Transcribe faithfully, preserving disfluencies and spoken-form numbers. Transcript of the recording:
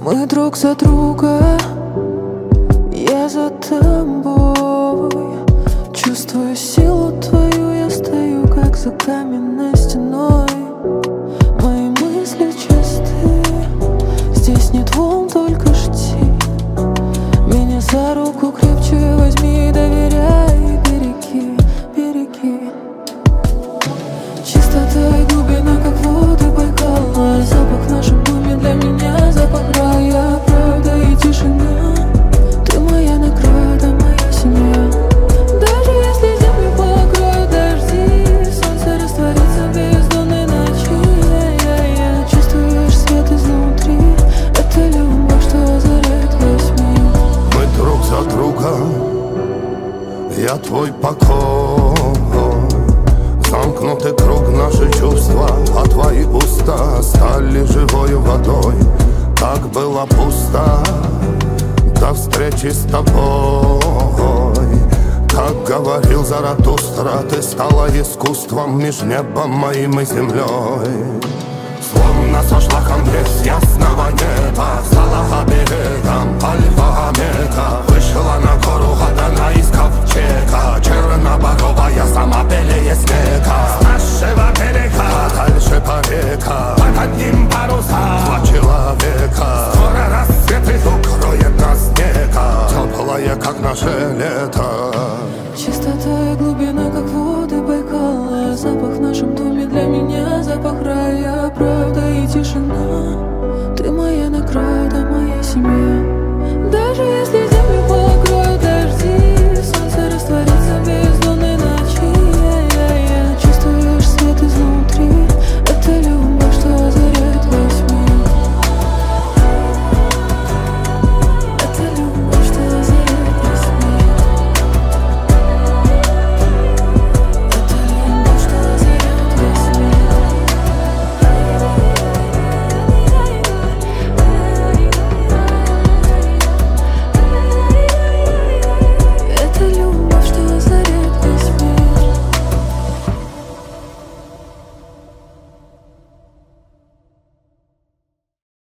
Мы друг за друга, я за тобой. Чувствую силу твою, я стою как за каменной стеной. Мои мысли чисты, здесь нет волн, только жди. Меня за руку крепче возьми и доверяй, береги, береги. Чистота и глубина, как воды Байкала. Запах в нашем доме для меня запах рая. Правда и тишина, ты моя награда, моя семья. Даже если землю покроют дожди, солнце растворится в бездонной ночи. Я-я-я. Чувствуешь свет изнутри, это любовь, что озаряет весь мир. Мы друг за друга, я твой покой. Замкнутый круг, наши чувства, а твои уста стали живою водой. Так было пусто до встречи с тобой. Как говорил Заратустра, ты стала искусством меж небом моим и землей. Словно сошла хандре с ясного неба, стала оберегом альфа-омега. Вышла на гору Гадана из ковчега, черноборовая, сама белее снега. С нашего берега, а дальше по река, под одним паруса два человека. Скоро рассвет и укроет нас снега, теплая, как наше лето. Чистота и глубина, как воды Байкала. Запах в нашем доме для меня запах рая. Правда и тишина,